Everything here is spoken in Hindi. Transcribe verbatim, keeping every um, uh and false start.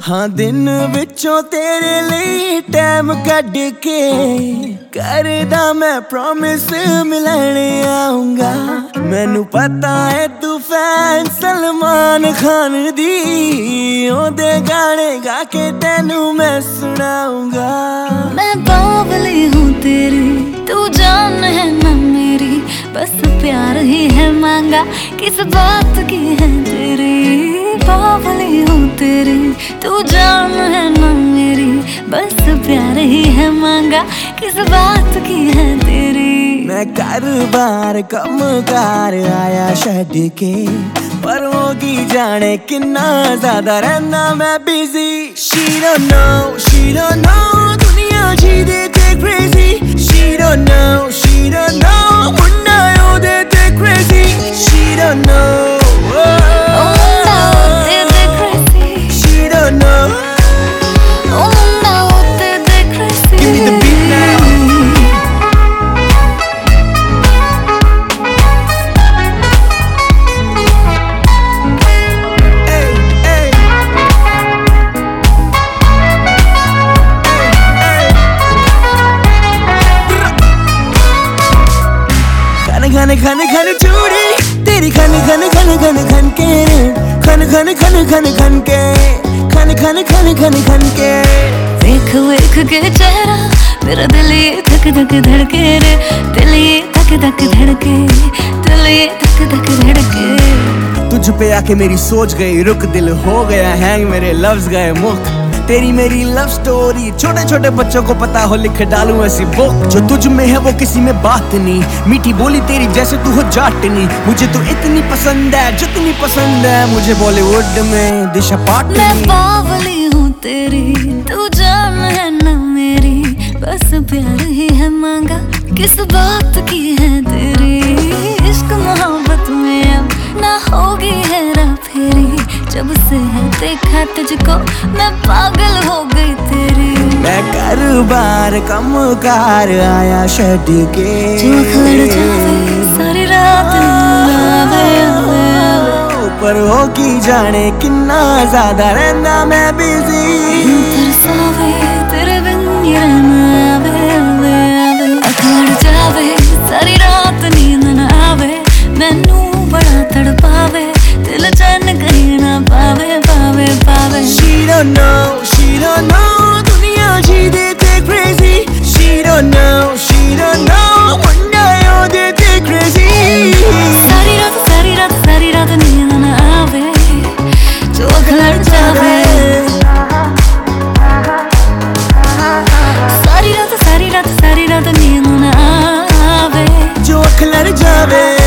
हाँ दिन विचों तेरे लिए टाइम कढ़ के करदा मैं प्रॉमिस मिलने आऊंगा। मैनू पता है तू फैन सलमान खान दी, ओदे गाने गा के तेनू मैं सुनाऊंगा। मैं बावली हूँ तेरी, तू जान है ना मेरी, बस प्यार ही है मांगा, किस बात की है तेरी। बावली हूँ तेरी, तू जान है ना मेरी, बस प्यार ही है मांगा, किस बात की है तेरी। मैं कारोबार कम कार आया छड्ड के, पर होगी जाने किन्ना ज्यादा रहना मैं busy. She don't know, she don't know, दुनिया जी दे ते crazy। She don't know, she don't know, Munna ओ दे ते crazy। She don't know, oh, oh, Munna ओ दे ते crazy। She don't know, oh, Munna ओ दे ते crazy। Give me the beat now। खन खन खन चूड़ी तेरी खन खन खन खन खन के, खन खन खन खन खन के, खन खन खन खन खन के। देख देख के चेहरा मेरा दिल ये धक धक धड़के रे, दिल ये धक धक धड़के, दिल ये धक धक धड़के। तुझ पे आके मेरी सोच गई रुक, दिल हो गया हैंग, मेरे लफ्ज गए मुक। तेरी मेरी लव स्टोरी छोटे छोटे बच्चों को पता हो, लिख डालूं ऐसी बुक। जो तुझ में है वो किसी में बात नहीं, मीठी बोली तेरी जैसे तू हो जाटनी। मुझे तो इतनी पसंद है जितनी पसंद है मुझे बॉलीवुड में दिशा पाटनी। मैं बावली हूँ तेरी, तू जान है ना मेरी, बस प्यार ही है मांगा, किस बात की है तेरी। इश्क मोहब्बत में अब ना होगी हेरा फेरी, जब से है देखा तुझको मैं पागल हो गई तेरी। मैं कारोबार कम कार आया छड्ड के, जो खड़ जावे सारी रात आवे आवे आवे, पर हो की जाने किन्ना ज्यादा रहना मैं बिजी। तरसावे तेरे बिन ये रहना आवे आवे आवे, खड़ जावे सारी रात नींद ना आवे, मैनू बड़ा तड़पावे, दिल चैन कहीं ना पावे पावे पावे। She don't know, she don't know, दुनिया जी दे ते crazy। She don't know, she don't know, Munna ओ दे ते crazy। सारी रात सारी रात सारी रात नींद ना आवे, जो खड़ जावे। सारी रात सारी रात सारी रात नींद ना आवे, जो खड़ जावे।